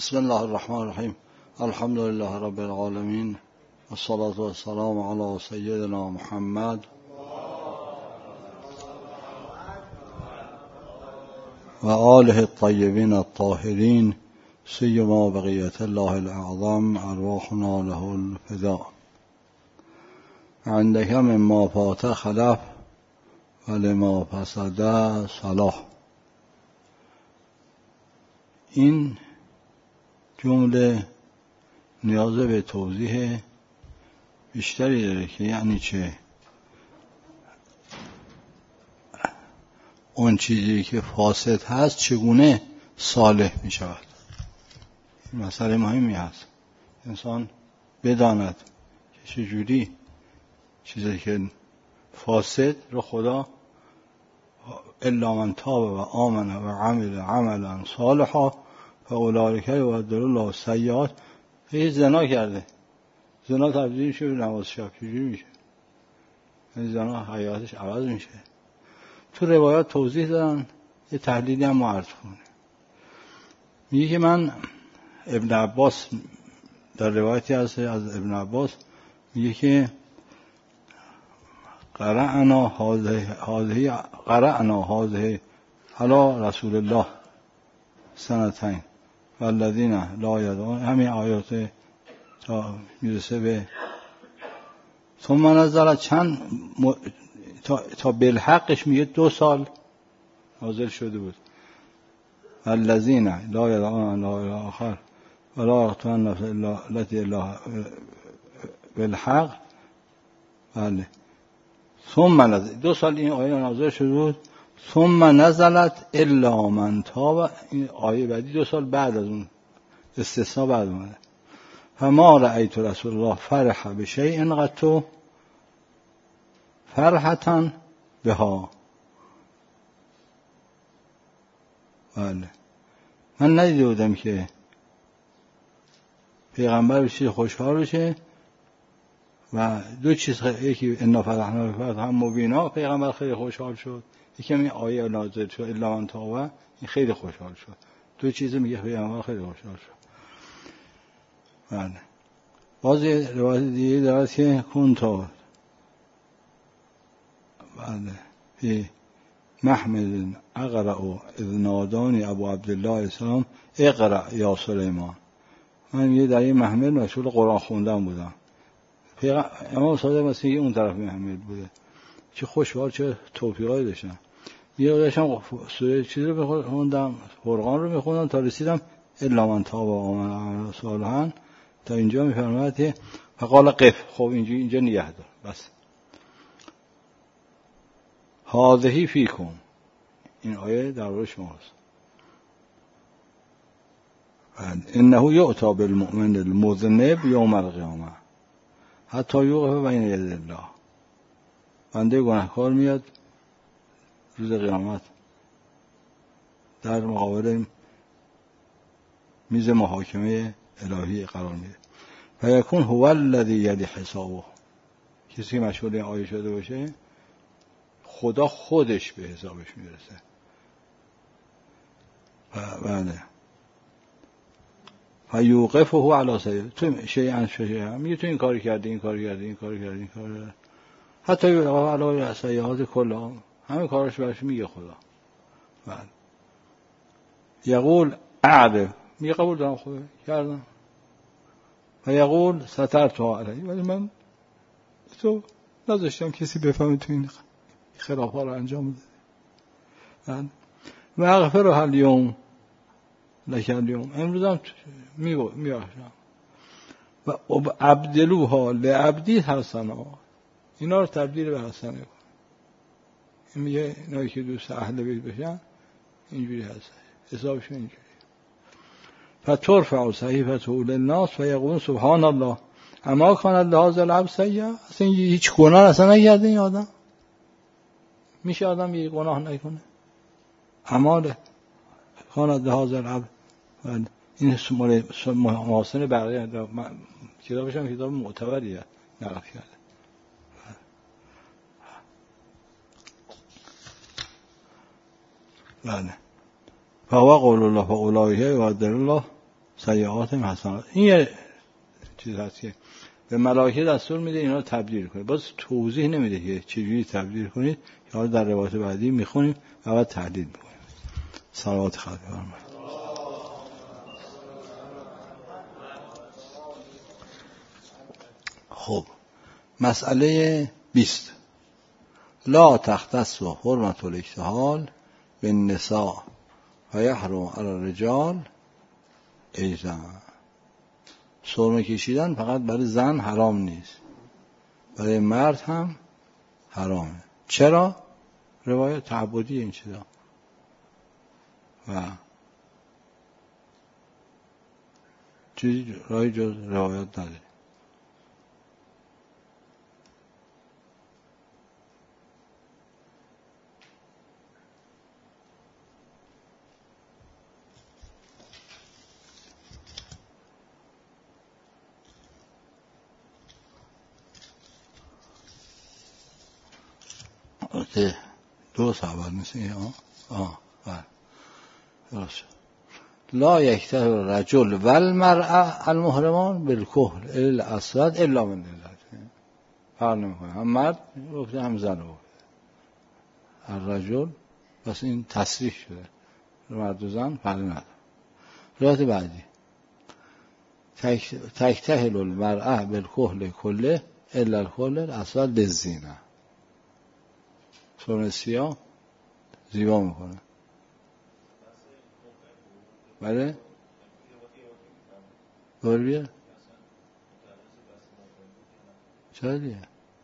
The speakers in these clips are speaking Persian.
بسم الله الرحمن الرحیم. الحمد لله رب العالمین والصلاة والسلام علی سیدنا محمد و آله الطیبین الطاهرین سیما بقیة الله الأعظم ارواحنا له الفداء. عندك مما فات خلف ولما فسد صلاح. این جمله نیاز به توضیح بیشتری داره که یعنی چه؟ اون چیزی که فاسد هست چگونه صالح می شود؟ این مسئله مهمی هست. انسان بداند که چجوری چیزی که فاسد رو خدا الا من تاب و آمن و عمل عملا صالحا فاولئک یبدل الله سیئات. یه زنا کرده، زنا تبدیل میشه به نماز شب، چجوری میشه؟ این زنا حیاتش عوض میشه. تو روایات توضیح دادن، یه تحلیلی هم عرض کنه. میگه که من ابن عباس در روایتی هست از ابن عباس میگه که قرأنا هذه علی رسول الله سنتین والذین لا یدعون، همین آیات تا میرسه به ثم نزل تا بالحقش میگه 2 سال نازل شده بود. الذین لا یدعون لا اله آخر ولا یقتلون النفس التي الا بالحق. بله. ثم نزل 2 سال این آیه نازل شده بود. ثم نزلت الا من تاب، این آیه بعدی 2 سال بعد از اون استثناء بعد اومده. فما رأیت رسول الله فرح بشیء قط فرحة بها. بله. من ندیده بودم که پیغمبر بشه خوشحال بشه و 2 چیز، یکی انا فتحنا فتحا مبینا، پیغمبر خیلی خوشحال شد. یکی این آیه نازل شد الا من تاب، این خیلی خوشحال شد. 2 چیز میگه پیغمبر خیلی خوشحال شد. بله. باز روایت دیگه داره که کنتا بله فی محمد اقرأ اذ نادانی ابو عبدالله السلام اقرأ یا سلیمان. من یه در این محمل مشغول قرآن خوندن بودم. امام صادق مثلا اون طرف محمل بوده. چه خوشحال، چه توفیقایی داشتم. یه داشتم سوره چیز رو میخوندم، فرقان رو میخوندم تا رسیدم الا من تاب و آمن صالحا. تا اینجا میفرماید که فقال قف. خب اینجا نگه دار بس. هذه فیکم، این آیه درباره شماست. انه یؤتی بالمؤمن المذنب یوم القیامه حتی یوقف بین یدی الله. بنده گناهکار میاد روز قیامت در مقابل میز محاکمه الهی قرار میده. فیکون هو الذی یلی حسابه. کسی که مشغول این آیه شده باشه خدا خودش به حسابش میرسه. بله. فیوقفه علی سیئه. تو شیئا میگه تو این کاری کردی، این کاری کردی، این کاری کردی، این کاری کردی. حتی یوقف علی سیئات کلها، همه کارش برش میگه خدا. بله. یقول اعرف، میگه قبول دارم خدا کردم. و یقول سترتها علیه، ولی من تو نذاشتم کسی بفهمه تو این خلافا رو انجام بده. و اغفرها الیوم لک الیوم، امروز هم میبخشم. و ابدلوها لعبدی حسنا، اینا رو تبدیل به حسنه کن. این میگه اینایی که دوست اهل بیت بشن اینجوری هست، حسابشون اینجوری. فترفع صحیفته للناس و یقولون سبحان الله اما کان لهذا العبد سیئا. اصلا هیچ گناه اصلا نکرده این آدم. میشه آدم یه گناه نکنه؟ اعمال کان لهذا العبد. این محاسن بقیه کتابش هم کتاب معتبریه نقل کرده. بله. فهو قول الله فاولئک یبدل الله سیئاتهم حسنات. این یه چیز هست که به ملائکه دستور میده اینا رو تبدیل کنید. باز توضیح نمیده که چجوری تبدیل کنید، که حالا در روایت بعدی میخونیم و بعد تحلیل میکنیم. صلوات خدا بفرمایید. خب مسئله 20. لا تختص و حرمت الاکتحال به نساء و یحرم علی الرجال ایضا. سرمه کشیدن فقط برای زن حرام نیست، برای مرد هم حرامه. چرا؟ روایت تعبدی این چیزا و چیزی رای جز روایت نداره. دو اول مثل درست. لا یکتحل الرجل والمرأة المحرمان بالکحل الاسود الا من دلت. فرق نمیکنه، هم مرد گفته هم زن گفته. الرجل بس این تصریح شده، مرد و زن فرق نداره. روایت بعدی تکتحل المرأة بالکحل کله الا الکحل الاسود للزینه. سرمه سیاه زیبا میکنه. بله بار چرا دیگه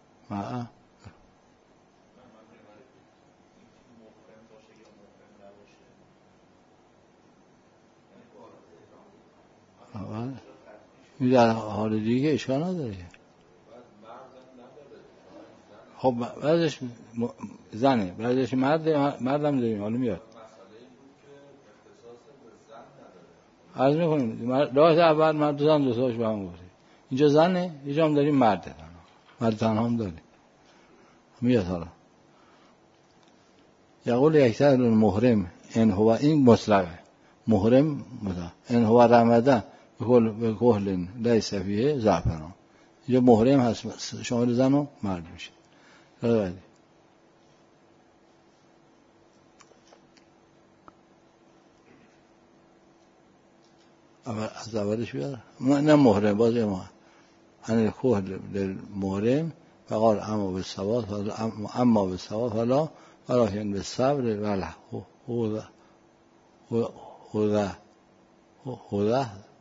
این در حال دیگه اشکال نداره. خب بعدش زنه، بعدش مردم داریم. حالا میاد عرض میکنیم راحت اول مرد و زن دو تاش به هم گفته. اینجا زنه، اینجا هم داریم مرده. مرد تنها هم داریم. میاد حالا یقول یکتحل المحرم ان هو، این مطلقه محرم مطلق، ان هو رمضان به کحل لیس فیه زعفران. اینجا محرم هست، شامل زن و مرد میشه. بعدی از اولش بیار نه محرم باز ما هنه کحل للمحرم فقال اما بالصواب فلا ولكن بالصبر ولا هو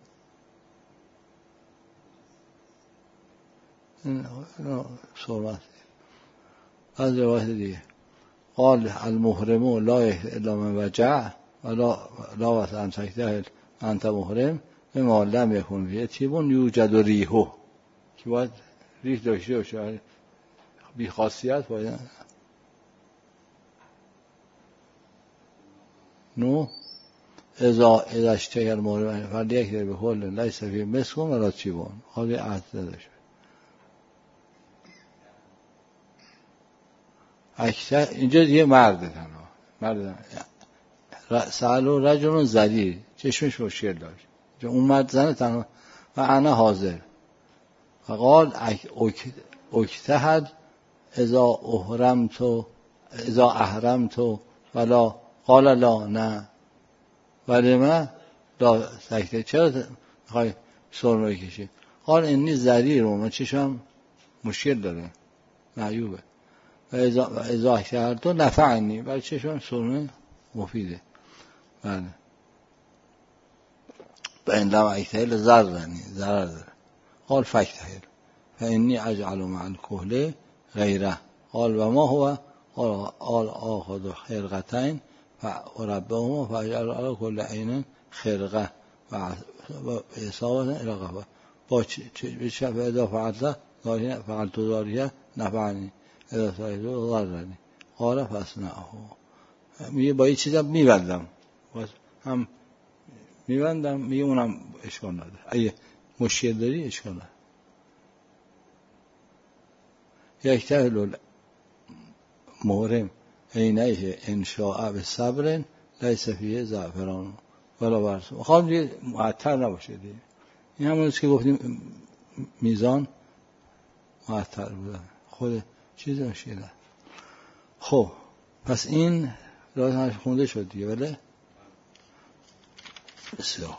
صورت از روایت دیگه قال المحرم لا الا من وجع ولا وسع تکتحل انت محرم بما لم يكن فيه طيب يوجد ريحه، که باید ریح داشته باشه، بی خاصیت باید. نو اذا اشتهى المحرم فليكتحل بكحل ليس فيه مسك ولا طيب. حالی عهد داشته اینجا دیگه مرد تنها، مرد سألو رجل ذلیل، چشمش مشکل داشت. اون مرد زن تنها و انا حاضر فقال اکتحل اذا احرمت ولا قال لا نه ولی من لا سکته. چرا میخوای سرمه بکشی؟ قال انی ذلیل، من چشم مشکل داره، معیوبه. و اذا اکتحلت نفعنی، ولی چشم سرمه مفیده. بله و این لم اکتحل ضررنی، ضرر داره. قال فاکتحل فانی اجعل مع الکحل غیره. قال و ما هو؟ قال آخذ خرقتین فربهما فاجعل على كل عین خرقه و اصابه الى قفا. با چه اذا فعلت ذلك نفعنی اذا فعلت ضررنی. قال فاصنعه. میگه با این چیزا میبندم، هم میبندم، میگه اونم اشکال نداره، اگه مشکل داری اشکال نداره. یکتحل المحرم عینیه ان شاء بصبر لیس فیه زعفران ولا برس میخوام دیگه معطل نباشه دیگه. این همونیست که گفتیم میزان معطل بودن خود چیز نشیدن. خب پس این راه خونده شد دیگه. بله بسیار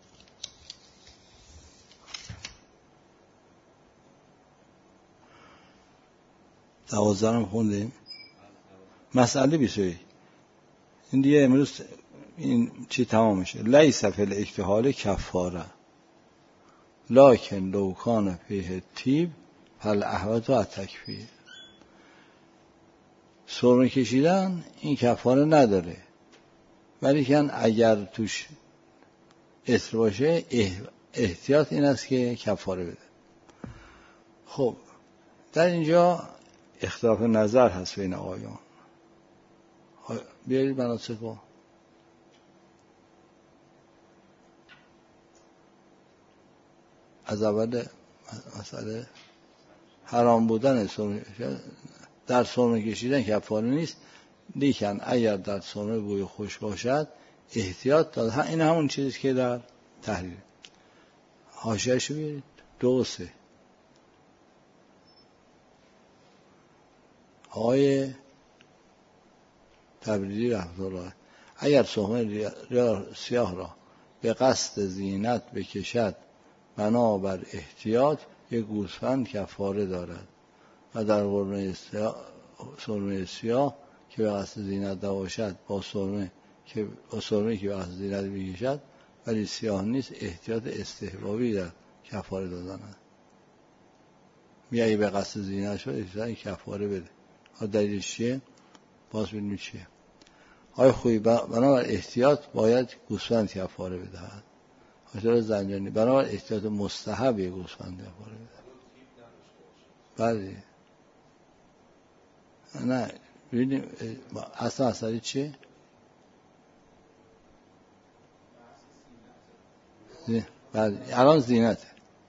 12 هم خوندیم. مسئله 21 این دیگه امروز این چی تمام میشه. لیس فی الاکتحال کفاره لکن لو کان فیه طیب فالاحوط التکفیر. سرمه کشیدن این کفاره نداره، ولی که اگر توش عطر باشه احتیاط این است که کفاره بده. خب در اینجا اختلاف نظر هست بین آیان. بیایید مناسک رو از اول مسئله حرام بودن در سرمه کشیدن کفاره نیست، لیکن اگر در سرمه بوی خوش باشد احتیاط داد. این همون چیزی که در تحریر حاشیه‌اش بیارید 2 و 3. آقای تبریزی رحمه الله اگر سرمه سیاه را به قصد زینت بکشد بنابر احتیاط یک گوسفند کفاره دارد و در سرمه سیاه که به قصد زینت نباشد با سرمه که به قصد زینت بکشد ولی سیاه نیست احتیاط استحبابی در کفاره دادن است. اگه به قصد زینت شد احتیاط کفاره بده. دلیلش چیه؟ باز ببینیم چیه. آیا خوبی بنابر احتیاط باید گوسفند کفاره بدهد. آیه زنجانی بنابر احتیاط مستحب یک گوسفند کفاره بده. بله نه ببینیم اصلا چیه؟ بله الان زینته.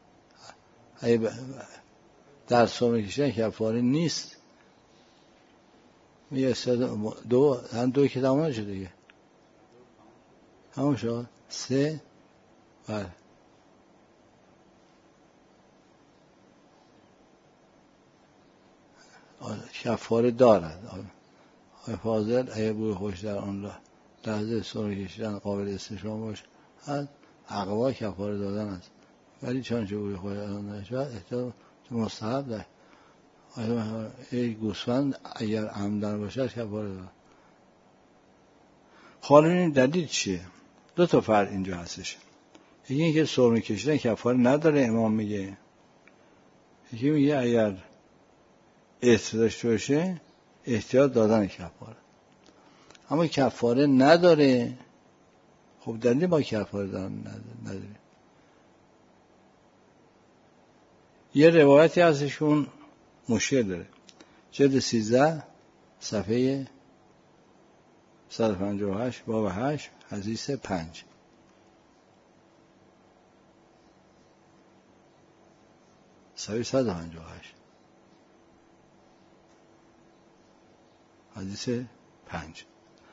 در سرمه کشیدن کفاره نیست. میگه 2 که تمام شد دیگه. تمام شد 3 بله کفاره دارد. آقای فاضل اگه بوی خوش در آن لحظه سرمه کشیدن قابل استشمام باشه عقبا کفاره دادن است، ولی چون چه بوی خوش در آن نشد احتیاط مستحب ده. ای گوسفند اگر عمدن باشد کفاره دارد. حالا این دلیل چیه؟ 2 تا فرق اینجا هستش. یکی اینکه سرمه کشیدن کفاره نداره امام میگه، یکی میگه اگر عطر داشته باشه احتیاط دادن کفاره. اما کفاره نداره. خب دلیل ما کفاره دادن نداره. یه روایتی ازشون مشکل داره. جلد 13 صفحه 158 باب 8 حدیث 5 صفحه 158 حدیث 5.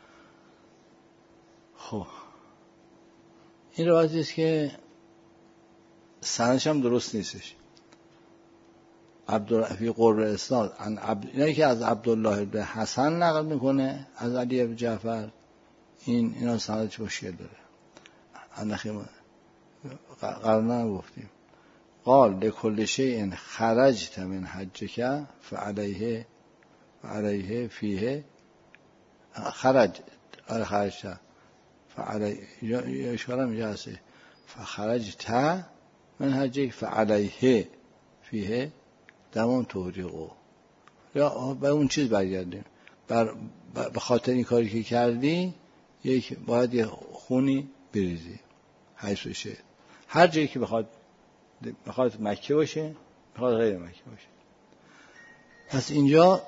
خب این روایتی است که سندش هم درست نیستش. فی قرب اسناد اینایی که از عبدالله بن حسن نقل میکنه از علی بن جعفر اینا سندش مشکل داره. اندخیم قرنه گفتیم قال لکل شیء خرجت من حجک فعلیه فیه خرجت فعلیه اشاره میگه هسته فخرجت من حجک فعلیه فیه دمان توریقو یا به اون چیز برگردیم به خاطر این کاری که کردی باید یه خونی بریزی حیث بشه هر جایی که بخواد مکه باشه بخواد غیر مکه باشه. پس اینجا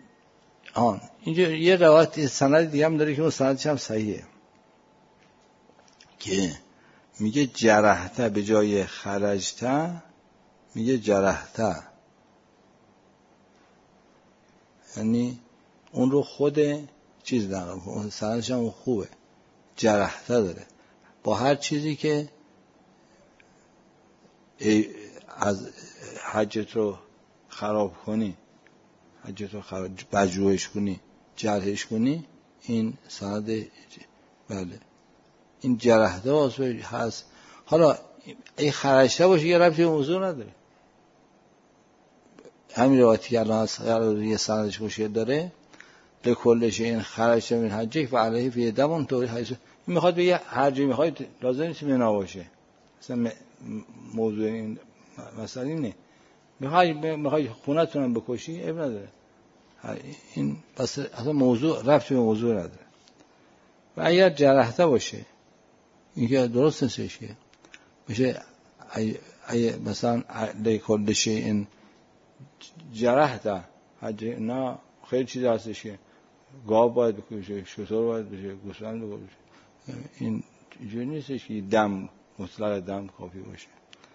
یه روایت سند دیگه هم داره که اون سندش هم صحیحه که میگه جرحته به جای خرجته میگه جرحته، یعنی اون رو خود چیز نقل کنه. سندش هم خوبه جرحته داره. با هر چیزی که از حجت رو خراب کنی، حجت رو خراب بجروحش کنی، جرحش کنی، این سند بله این جرحده واسه هست. حالا این خرشته باشه یه ربطی به موضوع نداره. همین روایتی که الان هست یه سندش مشکل داره، لکلش این خرشته من حجه و علیه فی دمون طوری حیث، این میخواد بگه هر جایی میخواید لازم نیست منا باشه. مثلا موضوع این مسئله اینه، میخوای خونتونم بکشی اب نداره، این بس اصلا موضوع ربطی به موضوع نداره. و اگر جرحته باشه این که درست نیستش که میشه مثلا لکلش این جرحته حجه، نه خیلی چیز هستش که گاو باید بکشه، شتر باید بشه، گوسفند باید بشه، این اینجوری نیستش که دم مطلق دم کافی باشه.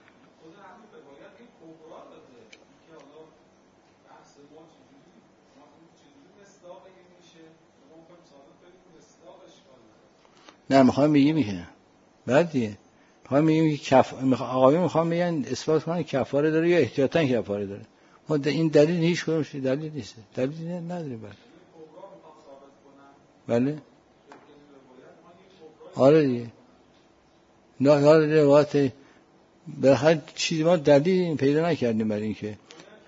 نه میخوام بگیم که بعد دیگه میخوام بگیم که آقایون میخوام بگن اثبات کنن کفاره داره یا احتیاطاً کفاره داره. ما این دلیل هیچ کدومش دلیل نیست، دلیل نداره. بله آره دیگه نه حالا روایت به هر چیزی ما دلیل پیدا نکردیم برای این که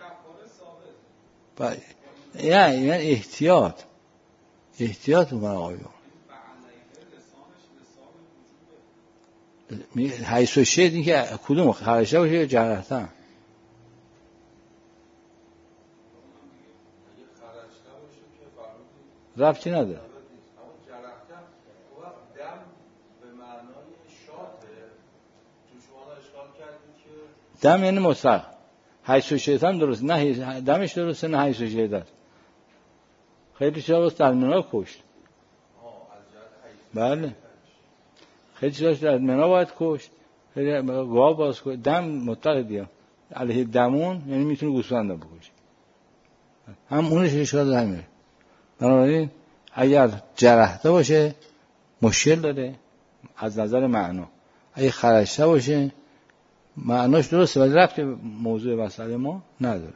یعنی احتیاط میکنه آقایون. حیث و شد این که کدوم خرشته باشه یا جرحته؟ ربطی نداره. دم یعنی مطلق، حیث و شد هم درست، نه دمش درسته نه حیث و شد. خیلی چیزا باز در منا کشت. بله خیلی چیزاش در منا باید کشت، خیلی گاو باز کشت، دم مطلق دیگه علیه دمون یعنی میتونه گوسفند بکشه، هم اونش اشکال همینه. بنابراین اگر جرحته باشه مشکل داره از نظر معنا، اگه خرشته باشه معناش درسته ولی ربطی موضوع مسئله ما نداره.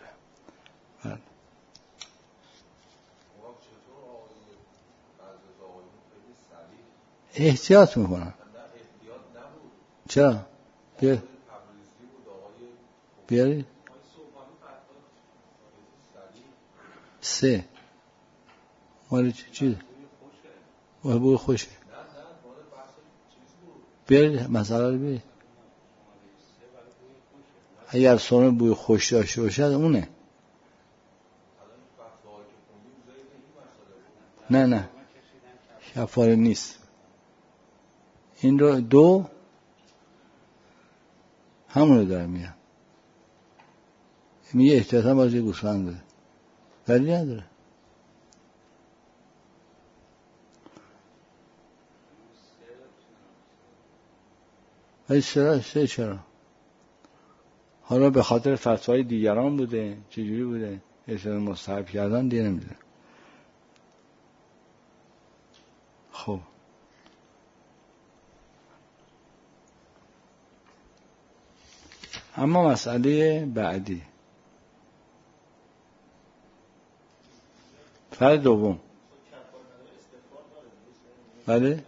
احتیاط میکنن. چرا؟ بیارید 3 مال چی؟ بوی خوشه. بیارید مسئله رو بیارید. اگر سرمه بوی خوش داشته باشد اونه. نه کفاره نیست. این رو 2 همون رو داره میگم، میگه احتیاطاً بازی گوسفند بده، دلیل نداره. ولی چرا؟ حالا به خاطر فتوای دیگران بوده، چجوری بوده احتیاط مستحب کردن دیگه نمیدونه. خب اما مسئله بعدی فرض دوم. بله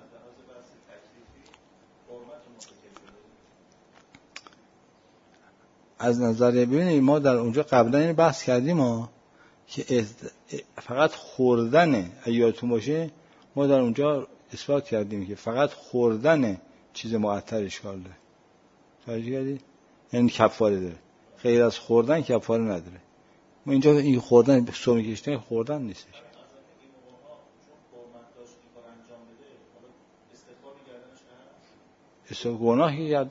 از نظر ببینید ما در اونجا قبلا این بحث کردیم که فقط خوردن ایاتون باشه، ما در اونجا اثبات کردیم که فقط خوردن چیز معطر اشکال داره. توجه کردید؟ یعنی کفاره داره، غیر از خوردن کفاره نداره. ما اینجا این خوردن سرمه کشیدن خوردن نیستش. گناهی کرده،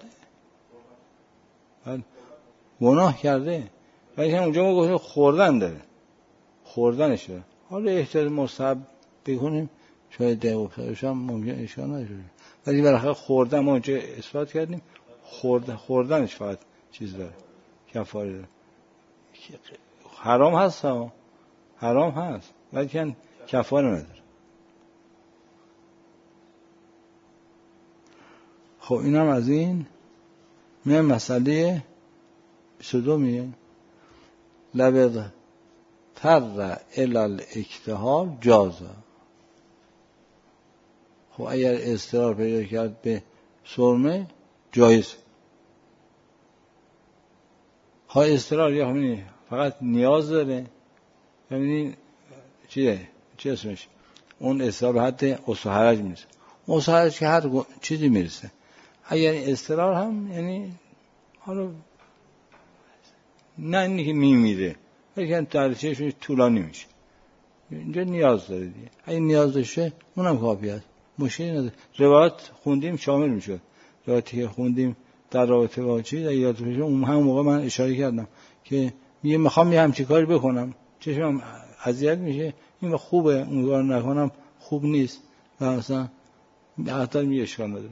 گناه کرده ولی اونجا ما گفتیم خوردن داره، خوردنش داره. حالا احتیاط مستحب بکنیم شاید دقیقش هم ممکن اشکال نداره، ولی بالاخره خوردن ما اونجا اثبات کردیم خوردنش فقط چیز داره، کفاره داره. حرام هست حرام هست ولی کفاره نداره. خب اینم از این. میام مسئله 22 میگه لبد تر الال اکتحال جازا. خب اگر اضطرار پیدا کرد به سرمه جایز. ها اضطرار یا همینی فقط نیاز داره، همینی چیه اسمش، اون اضطرار به حد اصل حرج میرسه. اصل حرج که هر چیزی میرسه. اگر اضطرار هم یعنی حالا نه اینی که میمیره، لیکن درچهشون طولانی میشه، اینجا نیاز داره دیگه. اگه نیاز داشته اونم کافی است، مشکلی نداره. روایت خوندیم شامل میشد. روایتی که خوندیم در رابطه با چیز یاد بشه، اون هم موقع من اشاره کردم که میگه میخوام یه همچین کاری بکنم، چشمم اذیت میشه، این خوبه، اون کار نکنم خوب نیست، و مثلا حتی میگه اشکال نداره.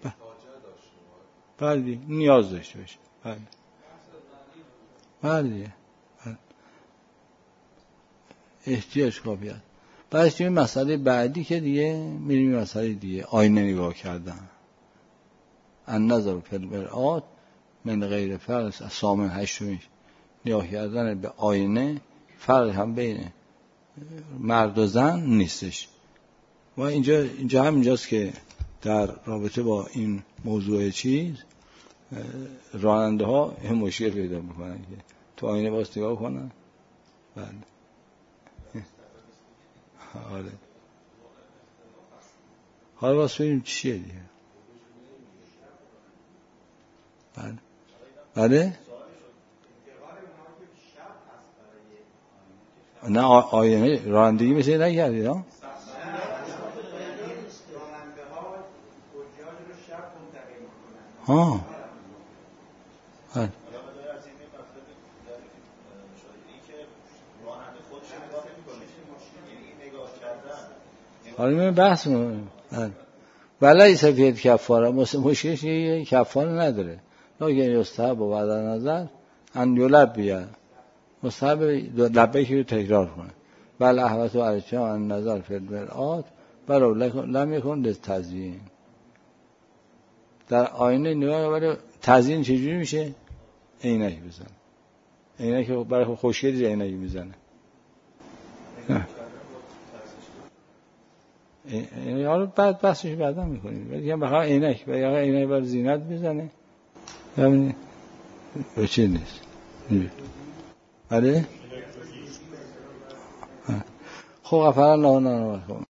بله نیاز داشته باشه. بله احتیاج کافی است. بعدش این مسئله بعدی که دیگه میریم مسئله دیگه، آینه نگاه کردن. النظر فی المرآة من غیر فرق. سامن 8 نگاه کردن به آینه فرق هم بین مرد و زن نیستش. و اینجا همینجاست که در رابطه با این موضوع چیز راننده ها هم مشکل پیدا میکنن که تو آینه باز نگاه کنن. بله آره. حالا باز ببینیم چیه دیگه. بله نه آینه رانندگی مثل نکردید ها؟ ها بله حالا من بحث می‌کنم. ولی سفید کفاره مشکلش یه کفاره نداره. لکن یستحب و بعد نظر ان یلبیه، مستحب لبیک رو تکرار کنه. بل احوط و ارچه ان نظر فی المرآة برو لم یکن للتزیین. در آینه نگاه برای تزیین چجوری میشه؟ عینک بزن. عینک برای خوشگلی عینک میزنه. یعنی حالا بعد بحثش بعدا میکنیم. ولی هم بخواه عینک و یا عینک برای زینت میزنه. همین چیز نیست. بله؟ خب غفر الله لنا و لکم.